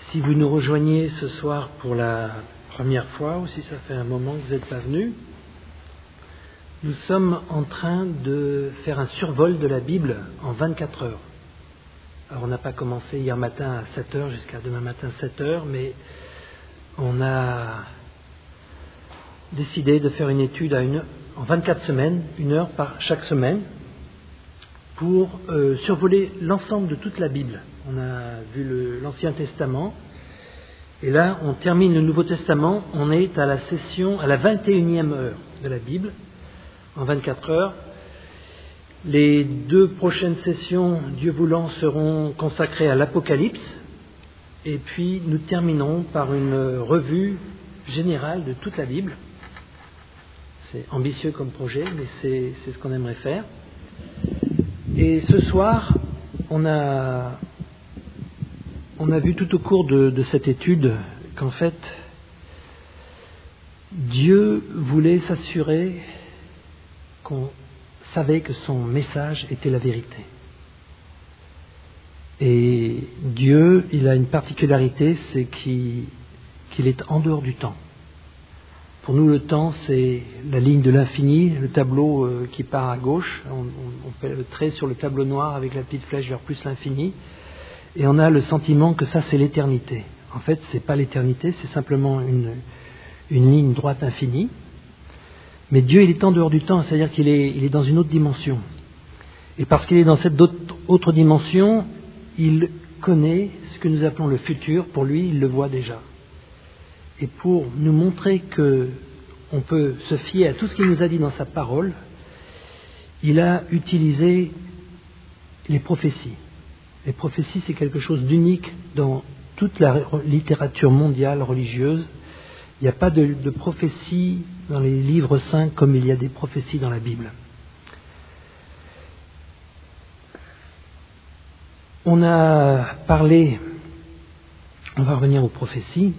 Si vous nous rejoignez ce soir pour la première fois, ou si ça fait un moment que vous n'êtes pas venu, nous sommes en train de faire un survol de la Bible en 24 heures. Alors on n'a pas commencé hier matin à 7 heures jusqu'à demain matin 7 heures, mais on a décidé de faire une étude en 24 semaines, 1 heure par chaque semaine, pour survoler l'ensemble de toute la Bible. On a vu l'Ancien Testament, et là on termine le Nouveau Testament, on est à la 21e heure de la Bible, en 24 heures. Les 2 prochaines sessions, Dieu voulant, seront consacrées à l'Apocalypse, et puis nous terminerons par une revue générale de toute la Bible. C'est ambitieux comme projet, mais c'est ce qu'on aimerait faire. Et ce soir, on a vu tout au cours de cette étude qu'en fait, Dieu voulait s'assurer qu'on savait que son message était la vérité. Et Dieu, il a une particularité, c'est qu'il est en dehors du temps. Pour nous, le temps, c'est la ligne de l'infini, le tableau qui part à gauche. On fait le trait sur le tableau noir avec la petite flèche vers plus l'infini. Et on a le sentiment que ça, c'est l'éternité. En fait, c'est pas l'éternité, c'est simplement une ligne droite infinie. Mais Dieu, il est en dehors du temps, c'est-à-dire qu'il est dans une autre dimension. Et parce qu'il est dans cette autre dimension, il connaît ce que nous appelons le futur. Pour lui, il le voit déjà. Et pour nous montrer qu'on peut se fier à tout ce qu'il nous a dit dans sa parole, il a utilisé les prophéties. Les prophéties, c'est quelque chose d'unique dans toute la littérature mondiale religieuse. Il n'y a pas de prophéties dans les livres saints comme il y a des prophéties dans la Bible. On a parlé, on va revenir aux prophéties,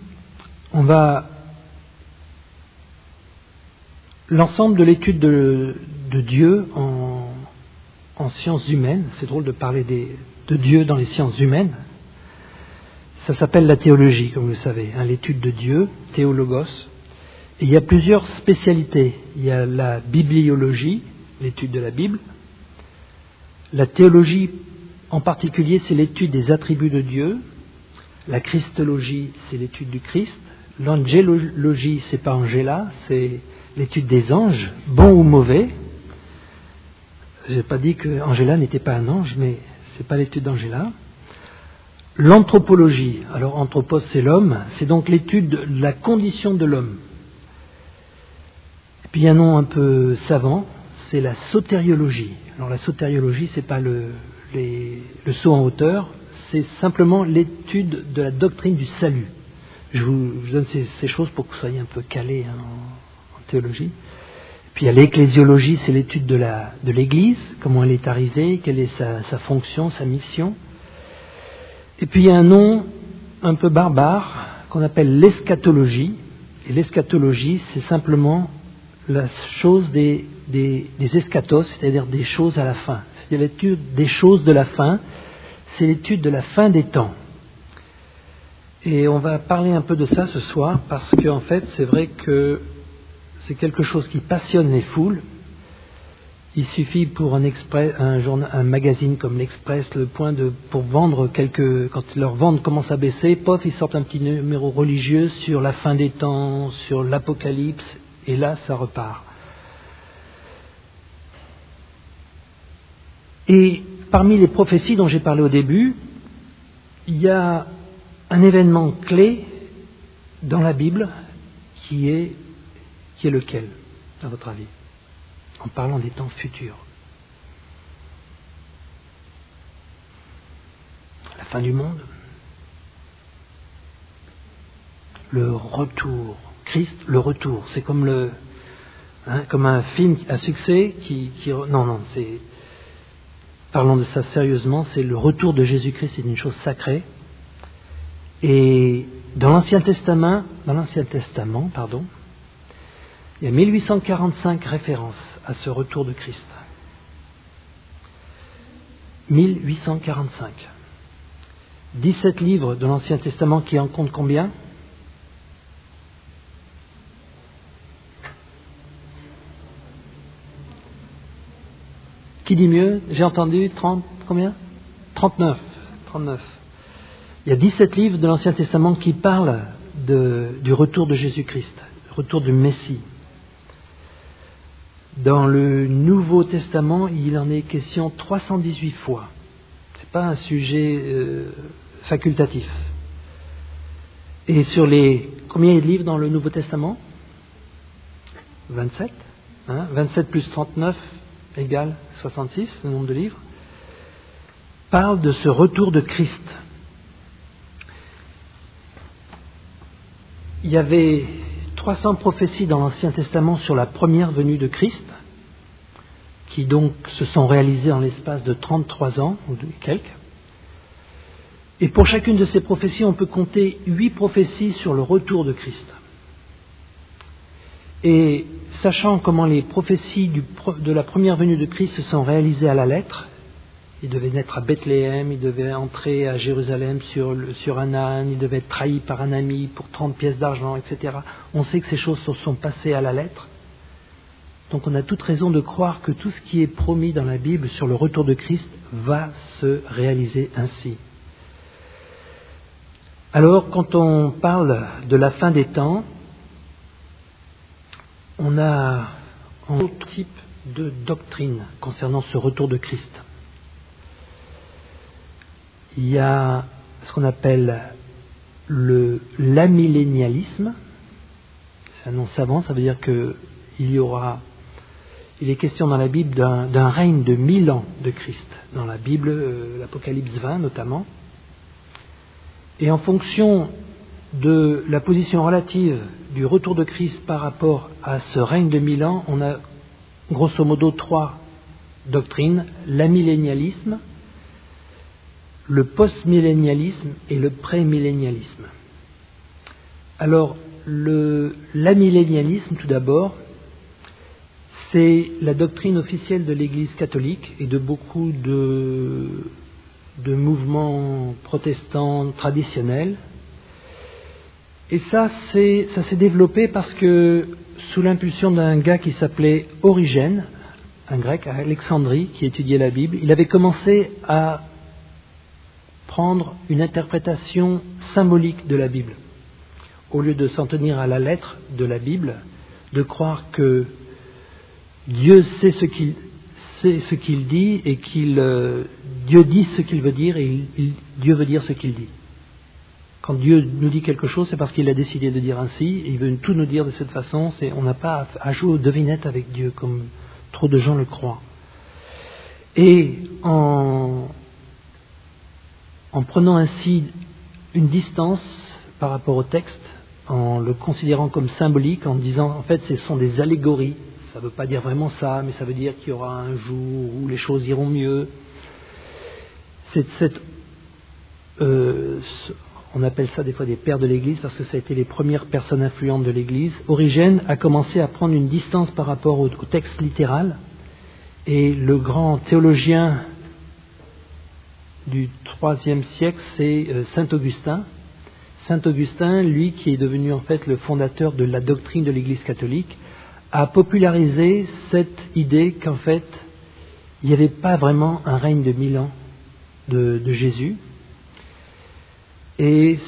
l'ensemble de l'étude de Dieu en sciences humaines, c'est drôle de parler de Dieu dans les sciences humaines, ça s'appelle la théologie, comme vous le savez, l'étude de Dieu, théologos. Et il y a plusieurs spécialités. Il y a la bibliologie, l'étude de la Bible. La théologie, en particulier, c'est l'étude des attributs de Dieu. La christologie, c'est l'étude du Christ. L'angélologie, c'est pas Angela, c'est l'étude des anges, bons ou mauvais. Je n'ai pas dit que Angela n'était pas un ange, mais c'est pas l'étude d'Angela. L'anthropologie, alors anthropos c'est l'homme, c'est donc l'étude de la condition de l'homme. Et puis il y a un nom un peu savant, c'est la sotériologie. Alors la sotériologie, c'est pas le saut en hauteur, c'est simplement l'étude de la doctrine du salut. Je vous donne ces choses pour que vous soyez un peu calés en théologie. Puis il y a l'ecclésiologie, c'est l'étude de l'Église, comment elle est arrivée, quelle est sa fonction, sa mission. Et puis il y a un nom un peu barbare qu'on appelle l'eschatologie. Et l'eschatologie, c'est simplement la chose des eschatos, c'est-à-dire des choses à la fin. C'est l'étude des choses de la fin, c'est l'étude de la fin des temps. Et on va parler un peu de ça ce soir, parce qu'en fait, c'est vrai que c'est quelque chose qui passionne les foules. Il suffit pour un magazine comme l'Express, Le Point, pour vendre quand leur vente commence à baisser, pof, ils sortent un petit numéro religieux sur la fin des temps, sur l'Apocalypse, et là, ça repart. Et parmi les prophéties dont j'ai parlé au début, il y a un événement clé dans la Bible qui est lequel, à votre avis, en parlant des temps futurs? La fin du monde? Le retour. Christ, le retour. C'est comme comme un film à succès non, c'est... Parlons de ça sérieusement, c'est le retour de Jésus-Christ, c'est une chose sacrée. Et dans l'Ancien Testament, il y a 1845 références à ce retour de Christ. 1845. 17 livres de l'Ancien Testament qui en comptent combien? Qui dit mieux? J'ai entendu 30, combien? 39. Il y a 17 livres de l'Ancien Testament qui parlent du retour de Jésus-Christ, le retour du Messie. Dans le Nouveau Testament, il en est question 318 fois. Ce n'est pas un sujet facultatif. Et sur les... Combien il y a de livres dans le Nouveau Testament? 27. 27 plus 39 égale 66, le nombre de livres. Parle de ce retour de Christ. Il y avait 300 prophéties dans l'Ancien Testament sur la première venue de Christ, qui donc se sont réalisées en l'espace de 33 ans, ou de quelques. Et pour chacune de ces prophéties, on peut compter 8 prophéties sur le retour de Christ. Et sachant comment les prophéties de la première venue de Christ se sont réalisées à la lettre, il devait naître à Bethléem, il devait entrer à Jérusalem sur un âne, il devait être trahi par un ami pour 30 pièces d'argent, etc. On sait que ces choses se sont passées à la lettre. Donc on a toute raison de croire que tout ce qui est promis dans la Bible sur le retour de Christ va se réaliser ainsi. Alors quand on parle de la fin des temps, on a un autre type de doctrine concernant ce retour de Christ. Il y a ce qu'on appelle l'amillénialisme. C'est un nom savant, ça veut dire qu'il est question dans la Bible d'un règne de 1000 ans de Christ. Dans la Bible, l'Apocalypse 20 notamment. Et en fonction de la position relative du retour de Christ par rapport à ce règne de 1000 ans, on a grosso modo 3 doctrines: l'amillénialisme, le post-millénialisme et le pré-millénialisme. Alors, l'amillénialisme, tout d'abord, c'est la doctrine officielle de l'Église catholique et de beaucoup de mouvements protestants traditionnels. Et ça s'est développé parce que, sous l'impulsion d'un gars qui s'appelait Origène, un grec à Alexandrie qui étudiait la Bible, il avait commencé à prendre une interprétation symbolique de la Bible. Au lieu de s'en tenir à la lettre de la Bible, de croire que Dieu sait ce qu'il dit et Dieu dit ce qu'il veut dire et Dieu veut dire ce qu'il dit. Quand Dieu nous dit quelque chose, c'est parce qu'il a décidé de dire ainsi, et il veut tout nous dire de cette façon. On n'a pas à jouer aux devinettes avec Dieu, comme trop de gens le croient. Et en prenant ainsi une distance par rapport au texte, en le considérant comme symbolique, en disant en fait ce sont des allégories, ça ne veut pas dire vraiment ça, mais ça veut dire qu'il y aura un jour où les choses iront mieux. On appelle ça des fois des pères de l'Église parce que ça a été les premières personnes influentes de l'Église. Origène a commencé à prendre une distance par rapport au texte littéral, et le grand théologien du IIIe siècle, c'est Saint Augustin. Saint Augustin, lui qui est devenu en fait le fondateur de la doctrine de l'Église catholique, a popularisé cette idée qu'en fait il n'y avait pas vraiment un règne de 1000 ans de Jésus. Et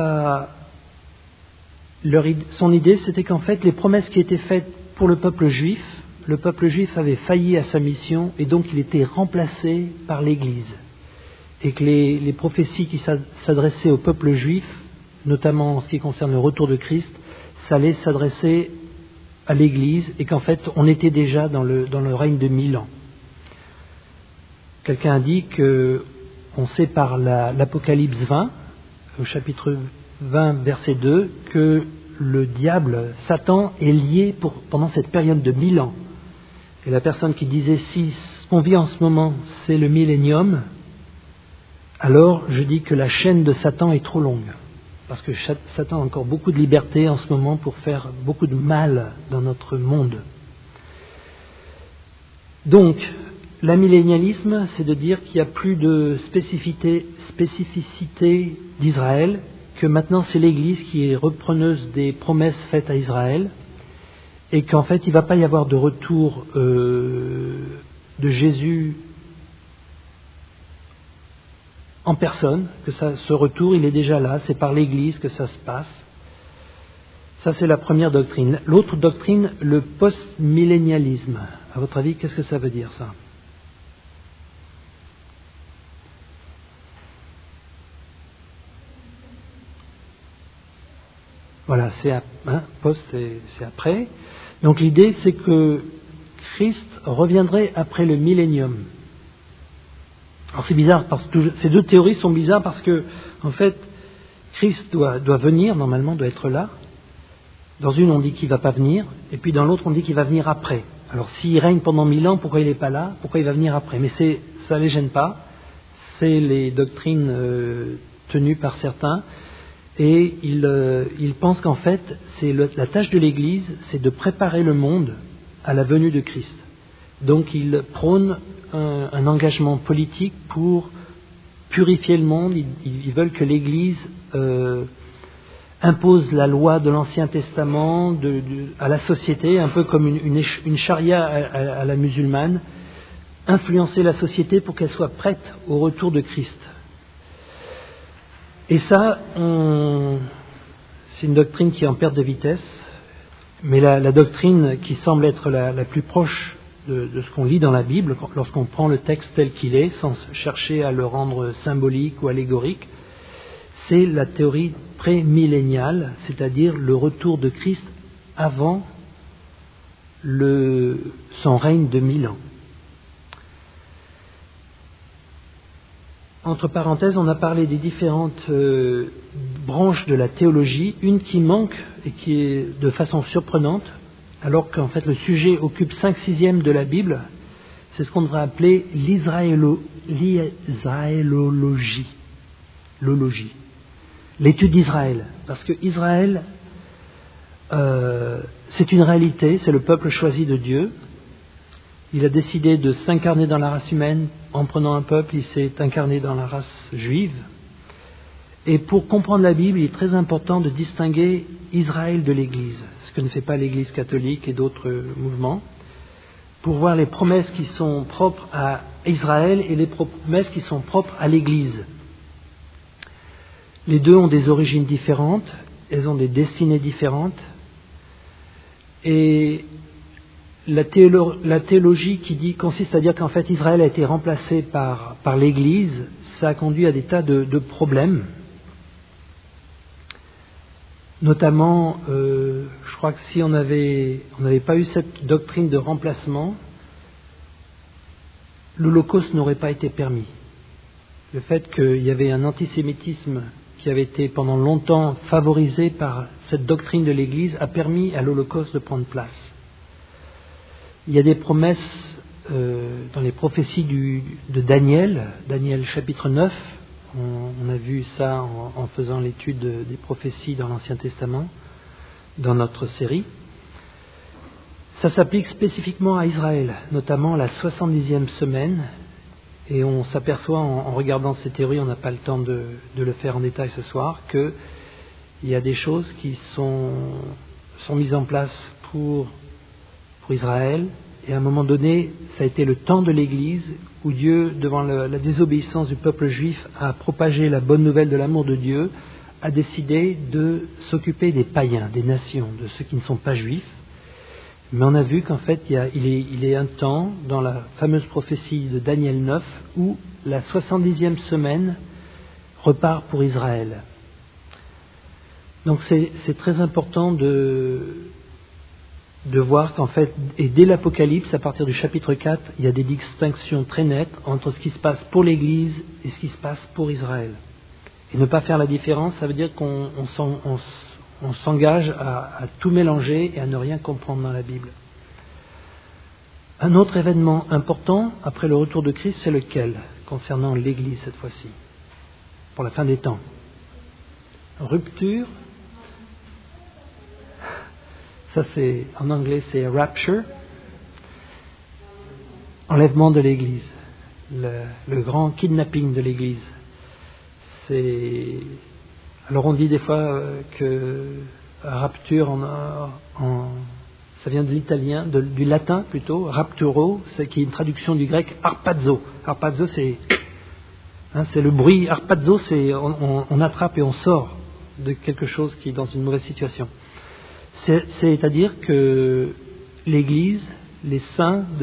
son idée, c'était qu'en fait, les promesses qui étaient faites pour le peuple juif avait failli à sa mission, et donc il était remplacé par l'Église. Et que les prophéties qui s'adressaient au peuple juif, notamment en ce qui concerne le retour de Christ, ça allait s'adresser à l'Église, et qu'en fait, on était déjà dans le règne de 1000 ans. Quelqu'un a dit qu'on sait par l'Apocalypse 20, au chapitre 20, verset 2, que le diable, Satan, est lié pendant cette période de 1000 ans. Et la personne qui disait si ce qu'on vit en ce moment, c'est le millénium, alors je dis que la chaîne de Satan est trop longue. Parce que Satan a encore beaucoup de liberté en ce moment pour faire beaucoup de mal dans notre monde. Donc, l'amillénialisme, c'est de dire qu'il n'y a plus de spécificité d'Israël, que maintenant c'est l'Église qui est repreneuse des promesses faites à Israël, et qu'en fait il ne va pas y avoir de retour de Jésus en personne, que ce retour il est déjà là, c'est par l'Église que ça se passe. Ça c'est la première doctrine. L'autre doctrine, le post-millénialisme. À votre avis, qu'est-ce que ça veut dire ça ? Voilà, post c'est après. Donc l'idée c'est que Christ reviendrait après le millénium. Alors c'est bizarre, parce que ces deux théories sont bizarres parce que, en fait, Christ doit venir, normalement, doit être là. Dans une, on dit qu'il ne va pas venir, et puis dans l'autre, on dit qu'il va venir après. Alors s'il règne pendant 1000 ans, pourquoi il n'est pas là ? Pourquoi il va venir après ? Mais ça ne les gêne pas. C'est les doctrines tenues par certains. Et ils pensent qu'en fait, la tâche de l'Église, c'est de préparer le monde à la venue de Christ. Donc ils prônent un engagement politique pour purifier le monde. Ils veulent que l'Église impose la loi de l'Ancien Testament à la société, un peu comme une charia à la musulmane, influencer la société pour qu'elle soit prête au retour de Christ. Et ça, c'est une doctrine qui est en perte de vitesse, mais la doctrine qui semble être la plus proche de ce qu'on lit dans la Bible, lorsqu'on prend le texte tel qu'il est, sans chercher à le rendre symbolique ou allégorique, c'est la théorie prémilléniale, c'est-à-dire le retour de Christ avant son règne de 1000 ans. Entre parenthèses, on a parlé des différentes branches de la théologie, une qui manque et qui est de façon surprenante, alors qu'en fait le sujet occupe 5/6 de la Bible, c'est ce qu'on devrait appeler l'israélologie, l'étude d'Israël. Parce que Israël, c'est une réalité, c'est le peuple choisi de Dieu. Il a décidé de s'incarner dans la race humaine. En prenant un peuple, il s'est incarné dans la race juive. Et pour comprendre la Bible, il est très important de distinguer Israël de l'Église, ce que ne fait pas l'Église catholique et d'autres mouvements, pour voir les promesses qui sont propres à Israël et les promesses qui sont propres à l'Église. Les deux ont des origines différentes, elles ont des destinées différentes, et la théologie qui consiste à dire qu'en fait Israël a été remplacé par l'Église, ça a conduit à des tas de problèmes. Notamment, je crois que si on n'avait pas eu cette doctrine de remplacement, l'Holocauste n'aurait pas été permis. Le fait qu'il y avait un antisémitisme qui avait été pendant longtemps favorisé par cette doctrine de l'Église a permis à l'Holocauste de prendre place. Il y a des promesses dans les prophéties de Daniel chapitre 9, on a vu ça en faisant l'étude des prophéties dans l'Ancien Testament, dans notre série. Ça s'applique spécifiquement à Israël, notamment la 70e semaine, et on s'aperçoit en regardant ces théories, on n'a pas le temps de le faire en détail ce soir, qu'il y a des choses qui sont mises en place pour Israël, et à un moment donné, ça a été le temps de l'Église où Dieu, devant la désobéissance du peuple juif, a propagé la bonne nouvelle de l'amour de Dieu, a décidé de s'occuper des païens, des nations, de ceux qui ne sont pas juifs. Mais on a vu qu'en fait, il est un temps, dans la fameuse prophétie de Daniel 9, où la 70e semaine repart pour Israël. Donc c'est très important de voir qu'en fait, et dès l'Apocalypse, à partir du chapitre 4, il y a des distinctions très nettes entre ce qui se passe pour l'Église et ce qui se passe pour Israël. Et ne pas faire la différence, ça veut dire qu'on s'engage à tout mélanger et à ne rien comprendre dans la Bible. Un autre événement important, après le retour de Christ, c'est lequel, concernant l'Église cette fois-ci, pour la fin des temps? Rupture. Ça, en anglais, c'est rapture. enlèvement de l'Église, le grand kidnapping de l'Église. Alors on dit des fois que rapture, ça vient de l'italien, du latin plutôt, rapturo, qui est une traduction du grec harpazo. Harpazo, c'est le bruit. Harpazo, c'est on attrape et on sort de quelque chose qui est dans une mauvaise situation. C'est-à-dire que l'Église, les saints de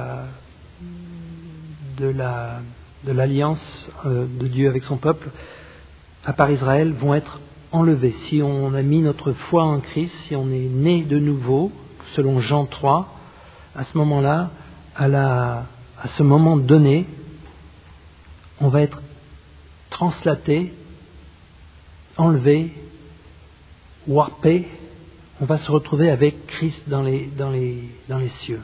l'alliance de Dieu avec son peuple, à part Israël, vont être enlevés. Si on a mis notre foi en Christ, si on est né de nouveau, selon Jean 3, à ce moment-là, à ce moment donné, on va être translaté, enlevé, warpé, on va se retrouver avec Christ dans les cieux.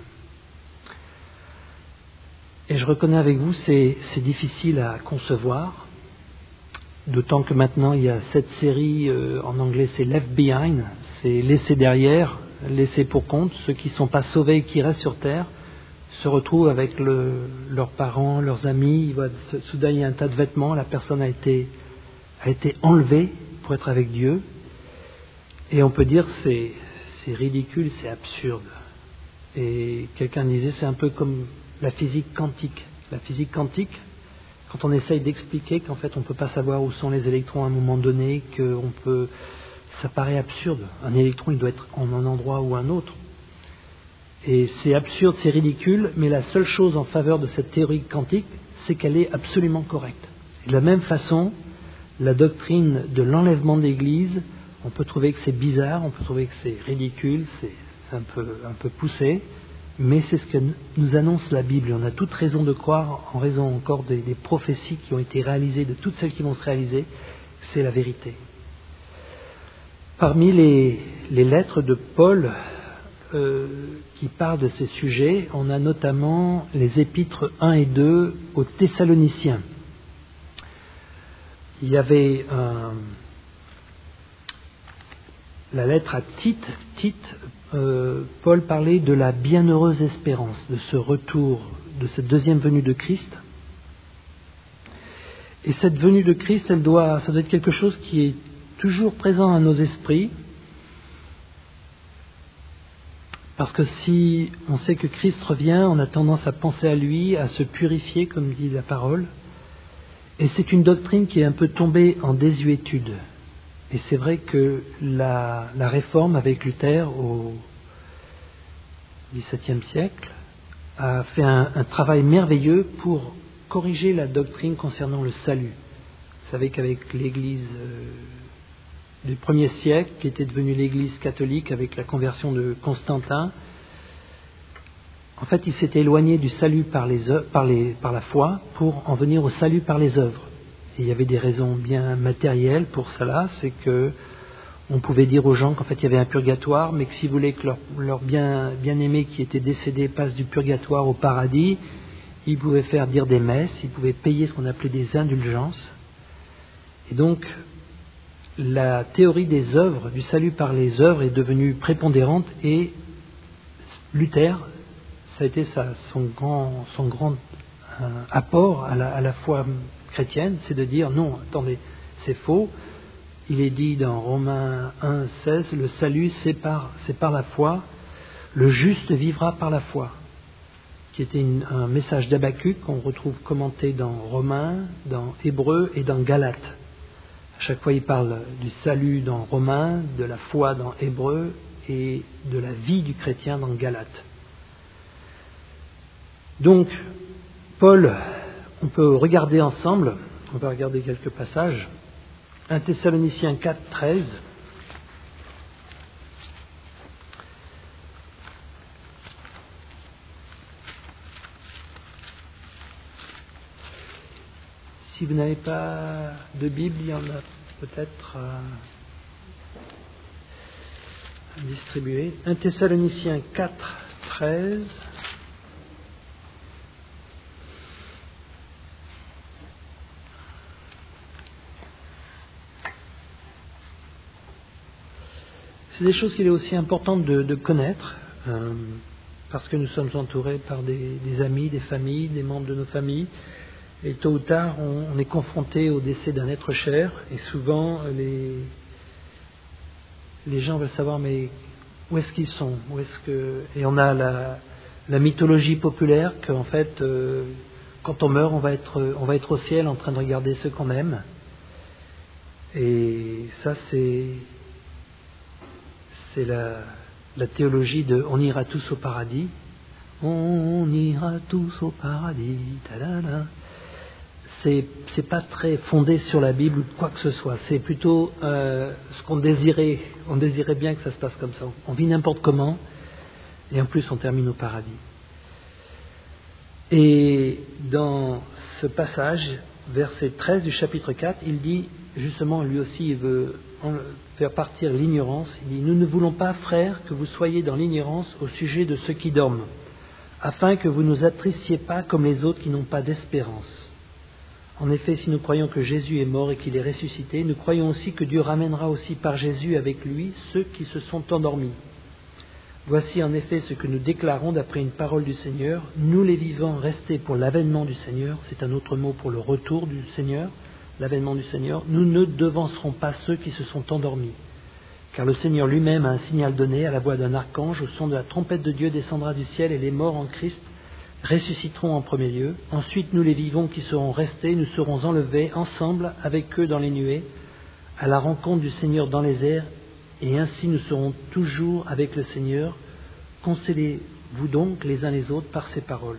Et je reconnais avec vous, c'est difficile à concevoir, d'autant que maintenant il y a cette série, en anglais c'est Left Behind, c'est laissé derrière, laissé pour compte, ceux qui ne sont pas sauvés et qui restent sur terre, se retrouvent avec leurs parents, leurs amis, soudain il y a un tas de vêtements, la personne a été enlevée pour être avec Dieu, et on peut dire c'est ridicule, c'est absurde. Et quelqu'un disait c'est un peu comme la physique quantique. La physique quantique, quand on essaye d'expliquer qu'en fait on ne peut pas savoir où sont les électrons à un moment donné, ça paraît absurde. Un électron il doit être en un endroit ou un autre. Et c'est absurde, c'est ridicule, mais la seule chose en faveur de cette théorie quantique, c'est qu'elle est absolument correcte. Et de la même façon, la doctrine de l'enlèvement de l'Église, on peut trouver que c'est bizarre, on peut trouver que c'est ridicule, c'est un peu poussé, mais c'est ce que nous annonce la Bible. On a toute raison de croire, en raison encore des prophéties qui ont été réalisées, de toutes celles qui vont se réaliser, que c'est la vérité. Parmi les lettres de Paul qui parlent de ces sujets, on a notamment les épîtres 1 et 2 aux Thessaloniciens. Il y avait la lettre à Tite, Paul parlait de la bienheureuse espérance, de ce retour, de cette deuxième venue de Christ. Et cette venue de Christ, ça doit être quelque chose qui est toujours présent à nos esprits, parce que si on sait que Christ revient, on a tendance à penser à lui, à se purifier, comme dit la parole. Et c'est une doctrine qui est un peu tombée en désuétude. Et c'est vrai que la réforme avec Luther au XVIIe siècle a fait un travail merveilleux pour corriger la doctrine concernant le salut. Vous savez qu'avec l'Église du 1er siècle, qui était devenue l'Église catholique avec la conversion de Constantin, en fait, il s'était éloigné du salut par la foi pour en venir au salut par les œuvres. Et il y avait des raisons bien matérielles pour cela, c'est que on pouvait dire aux gens qu'en fait il y avait un purgatoire, mais que s'ils voulaient que leur bien-aimé qui était décédé passe du purgatoire au paradis, ils pouvaient faire dire des messes, ils pouvaient payer ce qu'on appelait des indulgences. Et donc, la théorie des œuvres, du salut par les œuvres, est devenue prépondérante, et Luther, ça a été son grand apport à la foi chrétienne, c'est de dire non, attendez, c'est faux. Il est dit dans Romains 1, 16, le salut c'est par la foi, le juste vivra par la foi, qui était un message d'Habacuc qu'on retrouve commenté dans Romains, dans Hébreux et dans Galates. À chaque fois il parle du salut dans Romains, de la foi dans Hébreux et de la vie du chrétien dans Galates. Donc, Paul, on peut regarder ensemble, on va regarder quelques passages. 1 Thessaloniciens 4, 13. Si vous n'avez pas de Bible, il y en a peut-être à distribuer. 1 Thessaloniciens 4, 13. C'est des choses qu'il est aussi important de connaître. parce que nous sommes entourés par des amis, des familles, des membres de nos familles. Et tôt ou tard, on est confronté au décès d'un être cher. Et souvent, les gens veulent savoir, mais où est-ce qu'ils sont ? Et on a la mythologie populaire qu'en fait, quand on meurt, on va être au ciel en train de regarder ceux qu'on aime. Et ça, c'est la théologie de on ira tous au paradis. On ira tous au paradis. Ta-da-da. C'est pas très fondé sur la Bible ou quoi que ce soit. C'est plutôt ce qu'on désirait. On désirait bien que ça se passe comme ça. On vit n'importe comment et en plus on termine au paradis. Et dans ce passage, verset 13 du chapitre 4, il dit, justement, lui aussi, il veut faire partir l'ignorance. Il dit, nous ne voulons pas, frères, que vous soyez dans l'ignorance au sujet de ceux qui dorment, afin que vous ne nous attristiez pas comme les autres qui n'ont pas d'espérance. En effet, si nous croyons que Jésus est mort et qu'il est ressuscité, nous croyons aussi que Dieu ramènera aussi par Jésus avec lui ceux qui se sont endormis. Voici en effet ce que nous déclarons d'après une parole du Seigneur. Nous les vivants restés pour l'avènement du Seigneur, c'est un autre mot pour le retour du Seigneur, l'avènement du Seigneur, nous ne devancerons pas ceux qui se sont endormis. Car le Seigneur lui-même a un signal donné, à la voix d'un archange, au son de la trompette de Dieu descendra du ciel et les morts en Christ ressusciteront en premier lieu. Ensuite, nous les vivants qui serons restés, nous serons enlevés ensemble avec eux dans les nuées, à la rencontre du Seigneur dans les airs, et ainsi nous serons toujours avec le Seigneur. Consolez-vous donc les uns les autres par ces paroles.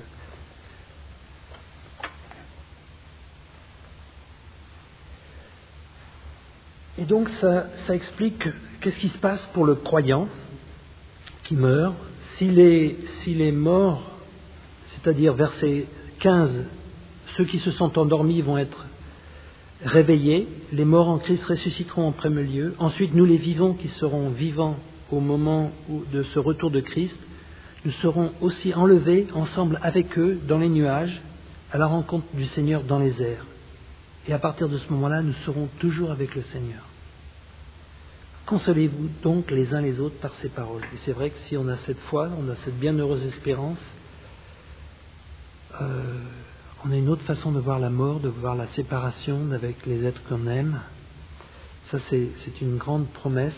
Et donc ça explique qu'est-ce qui se passe pour le croyant qui meurt. S'il est mort, c'est-à-dire verset 15, ceux qui se sont endormis vont être réveillés, les morts en Christ ressusciteront en premier lieu. Ensuite, nous les vivants qui serons vivants au moment de ce retour de Christ, nous serons aussi enlevés ensemble avec eux dans les nuages, à la rencontre du Seigneur dans les airs. Et à partir de ce moment-là, nous serons toujours avec le Seigneur. Consolez-vous donc les uns les autres par ces paroles. Et c'est vrai que si on a cette foi, on a cette bienheureuse espérance, on a une autre façon de voir la mort, de voir la séparation avec les êtres qu'on aime. Ça, c'est une grande promesse.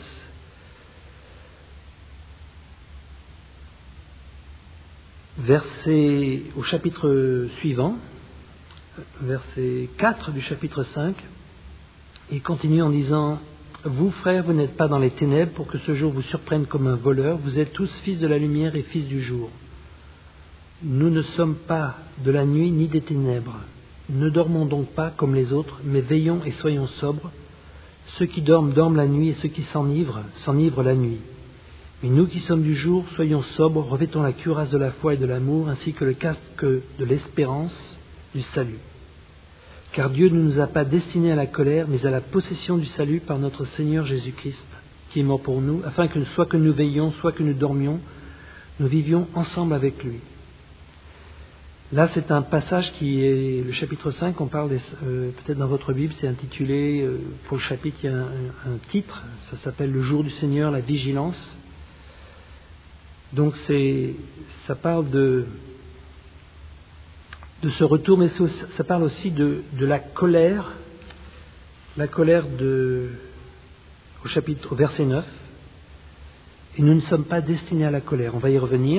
Verset au chapitre suivant, verset 4 du chapitre 5, il continue en disant « Vous, frères, vous n'êtes pas dans les ténèbres pour que ce jour vous surprenne comme un voleur. Vous êtes tous fils de la lumière et fils du jour. Nous ne sommes pas de la nuit ni des ténèbres. Ne dormons donc pas comme les autres, mais veillons et soyons sobres. Ceux qui dorment, dorment la nuit, et ceux qui s'enivrent, s'enivrent la nuit. Mais nous qui sommes du jour, soyons sobres, revêtons la cuirasse de la foi et de l'amour, ainsi que le casque de l'espérance du salut. Car Dieu ne nous a pas destinés à la colère, mais à la possession du salut par notre Seigneur Jésus-Christ, qui est mort pour nous, afin que soit que nous veillions, soit que nous dormions, nous vivions ensemble avec lui. » Là, c'est un passage qui est le chapitre 5, on parle, peut-être dans votre Bible, c'est intitulé, pour le chapitre, il y a un titre, ça s'appelle « Le jour du Seigneur, la vigilance ». Donc ça parle de ce retour, mais ça parle aussi de la colère au verset 9. Et nous ne sommes pas destinés à la colère, on va y revenir.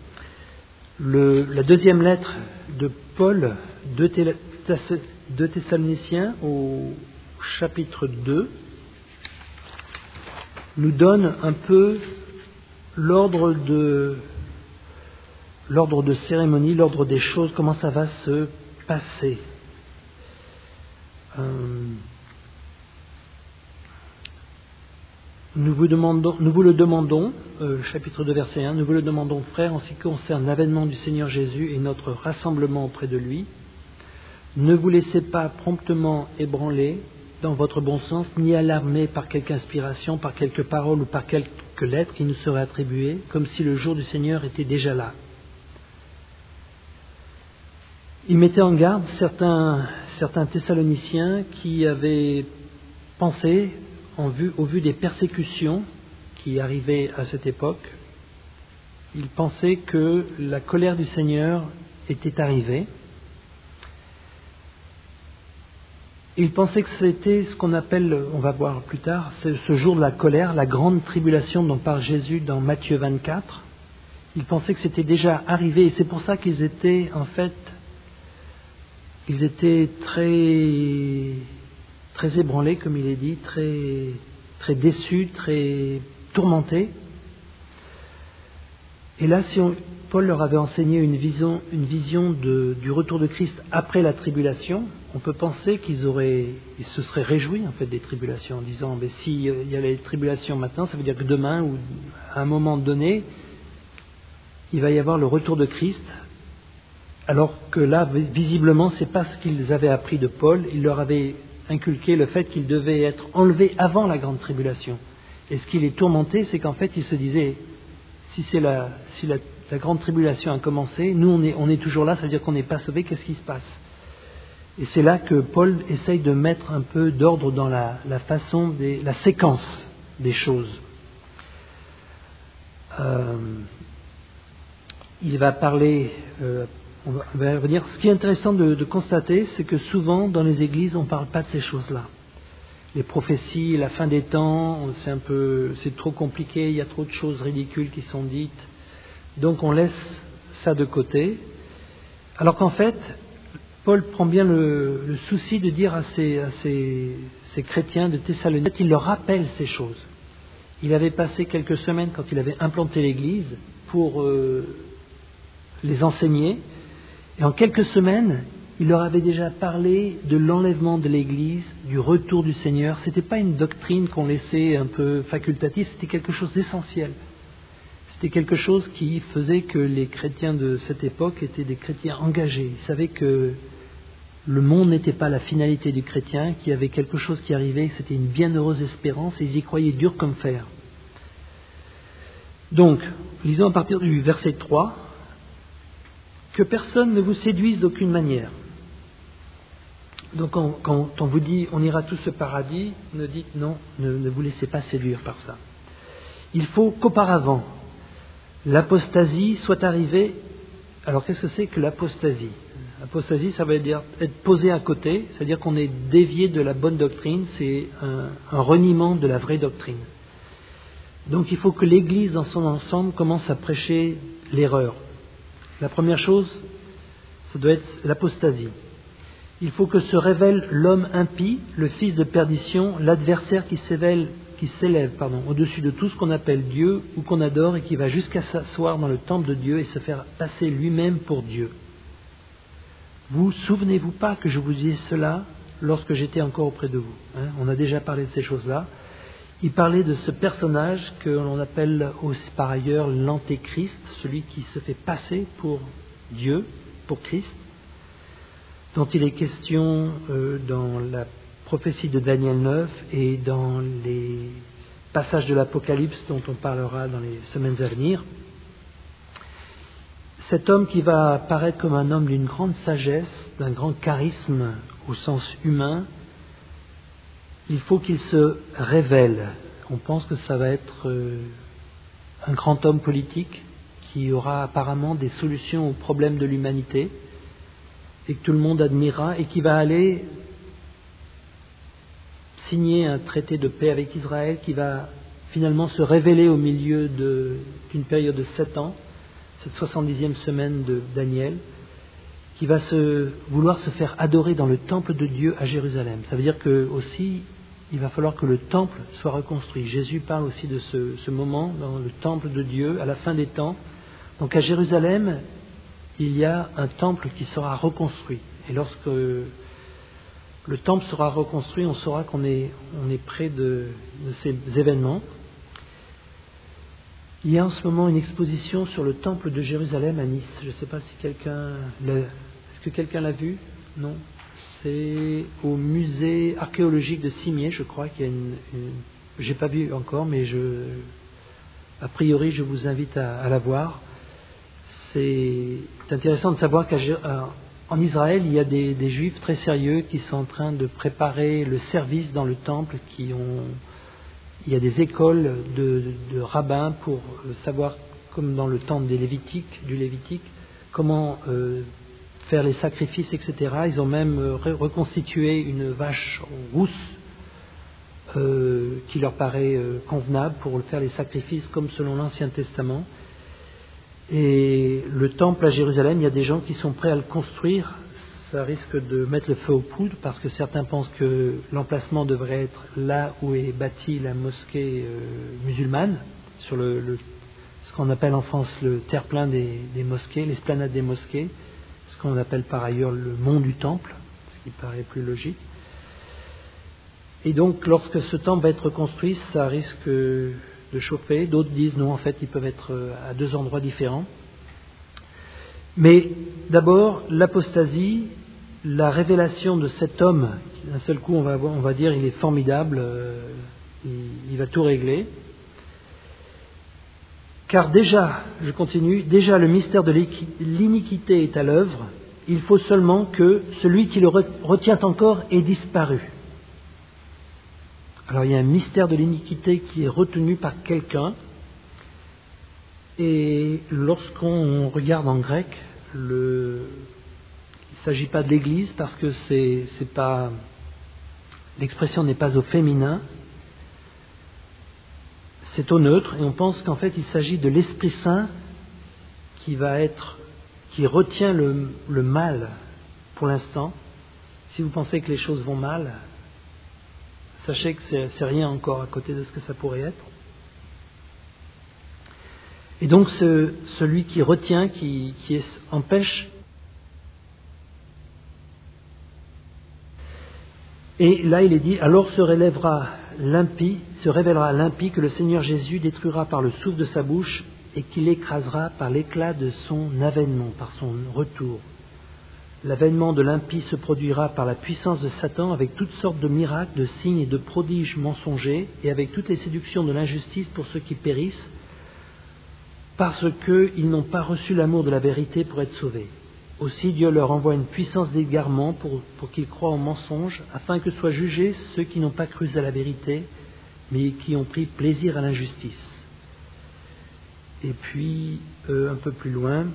La deuxième lettre de Paul, de Thessaloniciens, au chapitre 2, nous donne un peu l'ordre de cérémonie, l'ordre des choses, comment ça va se passer. Nous vous le demandons, chapitre 2, verset 1, nous vous le demandons, frères, en ce qui concerne l'avènement du Seigneur Jésus et notre rassemblement auprès de lui. Ne vous laissez pas promptement ébranler dans votre bon sens, ni alarmer par quelque inspiration, par quelque parole ou par quelque lettre qui nous serait attribuée, comme si le jour du Seigneur était déjà là. Il mettait en garde certains Thessaloniciens qui avaient pensé, au vu des persécutions qui arrivaient à cette époque, Il pensait que la colère du Seigneur était arrivée. Il pensait que c'était ce qu'on appelle, on va voir plus tard, ce jour de la colère, la grande tribulation dont parle Jésus dans Matthieu 24. Il pensait que c'était déjà arrivé et c'est pour ça qu'ils étaient en fait, ils étaient très, très ébranlés, comme il est dit, très, très déçus, très tourmentés. Et là, si Paul leur avait enseigné une vision du retour de Christ après la tribulation, on peut penser ils se seraient réjouis en fait des tribulations en disant mais s'il y a les tribulations maintenant, ça veut dire que demain ou à un moment donné, il va y avoir le retour de Christ. Alors que là, visiblement, c'est pas ce qu'ils avaient appris de Paul. Il leur avait inculqué le fait qu'ils devaient être enlevés avant la grande tribulation. Et ce qui les tourmentait, c'est qu'en fait, ils se disaient si la grande tribulation a commencé, nous on est toujours là, ça veut dire qu'on n'est pas sauvés, qu'est-ce qui se passe? Et c'est là que Paul essaye de mettre un peu d'ordre dans la séquence des choses. Il va parler, on va revenir. Ce qui est intéressant de constater, c'est que souvent dans les églises, on ne parle pas de ces choses-là. Les prophéties, la fin des temps, c'est trop compliqué, il y a trop de choses ridicules qui sont dites. Donc on laisse ça de côté. Alors qu'en fait, Paul prend bien le souci de dire à ces chrétiens de Thessalonique, il leur rappelle ces choses. Il avait passé quelques semaines quand il avait implanté l'Église pour les enseigner. Et en quelques semaines, il leur avait déjà parlé de l'enlèvement de l'Église, du retour du Seigneur. Ce n'était pas une doctrine qu'on laissait un peu facultative, c'était quelque chose d'essentiel. C'était quelque chose qui faisait que les chrétiens de cette époque étaient des chrétiens engagés. Ils savaient que le monde n'était pas la finalité du chrétien, qu'il y avait quelque chose qui arrivait, que c'était une bienheureuse espérance, et ils y croyaient dur comme fer. Donc, lisons à partir du verset 3, « Que personne ne vous séduise d'aucune manière. » Donc quand on vous dit « on ira tous au paradis », ne dites non, ne vous laissez pas séduire par ça. Il faut qu'auparavant, l'apostasie soit arrivée. Alors qu'est-ce que c'est que l'apostasie? L'apostasie, ça veut dire être posé à côté, c'est-à-dire qu'on est dévié de la bonne doctrine, c'est un reniement de la vraie doctrine. Donc il faut que l'Église dans son ensemble commence à prêcher l'erreur. La première chose, ça doit être l'apostasie. Il faut que se révèle l'homme impie, le fils de perdition, l'adversaire qui s'élève au-dessus de tout ce qu'on appelle Dieu ou qu'on adore et qui va jusqu'à s'asseoir dans le temple de Dieu et se faire passer lui-même pour Dieu. Vous souvenez-vous pas que je vous disais cela lorsque j'étais encore auprès de vous, hein? On a déjà parlé de ces choses-là. Il parlait de ce personnage que l'on appelle aussi par ailleurs l'antéchrist, celui qui se fait passer pour Dieu, pour Christ, dont il est question dans la prophétie de Daniel 9 et dans les passages de l'Apocalypse dont on parlera dans les semaines à venir. Cet homme qui va apparaître comme un homme d'une grande sagesse, d'un grand charisme au sens humain, il faut qu'il se révèle. On pense que ça va être un grand homme politique qui aura apparemment des solutions aux problèmes de l'humanité et que tout le monde admirera et qui va aller signer un traité de paix avec Israël qui va finalement se révéler au milieu d'une période de 7 ans, cette 70e semaine de Daniel, qui va vouloir se faire adorer dans le temple de Dieu à Jérusalem. Ça veut dire que aussi, il va falloir que le temple soit reconstruit. Jésus parle aussi de ce moment dans le temple de Dieu à la fin des temps. Donc à Jérusalem, il y a un temple qui sera reconstruit. Et lorsque le temple sera reconstruit, on saura qu'on est près de ces événements. Il y a en ce moment une exposition sur le temple de Jérusalem à Nice. Je ne sais pas si est-ce que quelqu'un l'a vu? Non. C'est au musée archéologique de Cimiez, je crois qu'il y a j'ai pas vu encore, mais a priori, je vous invite à la voir. C'est intéressant de savoir qu'en Israël, il y a des Juifs très sérieux qui sont en train de préparer le service dans le temple, il y a des écoles de rabbins pour savoir comme dans le temps du Lévitique, comment faire les sacrifices, etc. Ils ont même reconstitué une vache rousse qui leur paraît convenable pour faire les sacrifices comme selon l'Ancien Testament. Et le temple à Jérusalem, il y a des gens qui sont prêts à le construire. Ça risque de mettre le feu aux poudres parce que certains pensent que l'emplacement devrait être là où est bâtie la mosquée musulmane, sur ce qu'on appelle en France le terre-plein des mosquées, l'esplanade des mosquées, ce qu'on appelle par ailleurs le mont du temple, ce qui paraît plus logique. Et donc, lorsque ce temple va être construit, ça risque de chauffer. D'autres disent non, en fait, ils peuvent être à deux endroits différents. Mais d'abord, l'apostasie, la révélation de cet homme, d'un seul coup, on va dire, il est formidable, il va tout régler. Car déjà, je continue, déjà le mystère de l'iniquité est à l'œuvre, il faut seulement que celui qui le retient encore ait disparu. Alors il y a un mystère de l'iniquité qui est retenu par quelqu'un, et lorsqu'on regarde en grec, il ne s'agit pas de l'Église parce que l'expression n'est pas au féminin, c'est au neutre, et on pense qu'en fait il s'agit de l'Esprit Saint qui retient le mal pour l'instant. Si vous pensez que les choses vont mal, sachez que c'est rien encore à côté de ce que ça pourrait être. Et donc celui qui retient, qui empêche. Et là il est dit, alors se révélera l'impie que le Seigneur Jésus détruira par le souffle de sa bouche et qu'il écrasera par l'éclat de son avènement, par son retour. L'avènement de l'impie se produira par la puissance de Satan avec toutes sortes de miracles, de signes et de prodiges mensongers et avec toutes les séductions de l'injustice pour ceux qui périssent parce qu'ils n'ont pas reçu l'amour de la vérité pour être sauvés. Aussi Dieu leur envoie une puissance d'égarement pour qu'ils croient au mensonge, afin que soient jugés ceux qui n'ont pas cru à la vérité, mais qui ont pris plaisir à l'injustice. Et puis, un peu plus loin,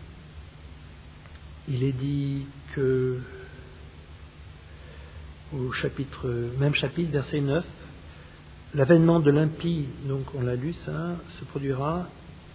il est dit que, même chapitre, verset 9, l'avènement de l'impie, donc on l'a lu ça, se produira.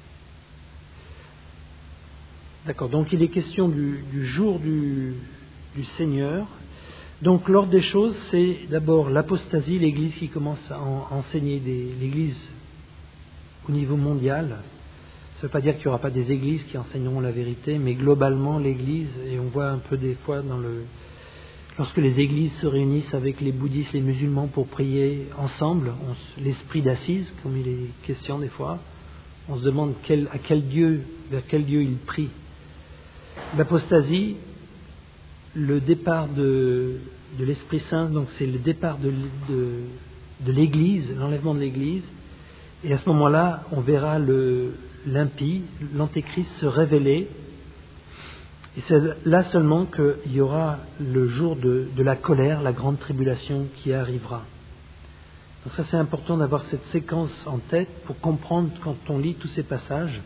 D'accord, donc il est question du jour du Seigneur. Donc l'ordre des choses, c'est d'abord l'apostasie, l'Église qui commence à enseigner l'Église au niveau mondial. Ça ne veut pas dire qu'il n'y aura pas des églises qui enseigneront la vérité, mais globalement l'Église, et on voit un peu des fois lorsque les églises se réunissent avec les bouddhistes, les musulmans pour prier ensemble, l'esprit d'assise, comme il est question des fois, on se demande vers quel Dieu ils prient. L'apostasie, le départ de l'Esprit Saint, donc c'est le départ de l'Église, l'enlèvement de l'Église, et à ce moment-là, on verra l'impie, l'antéchrist se révéler, et c'est là seulement qu'il y aura le jour de la colère, la grande tribulation qui arrivera. Donc ça c'est important d'avoir cette séquence en tête pour comprendre quand on lit tous ces passages.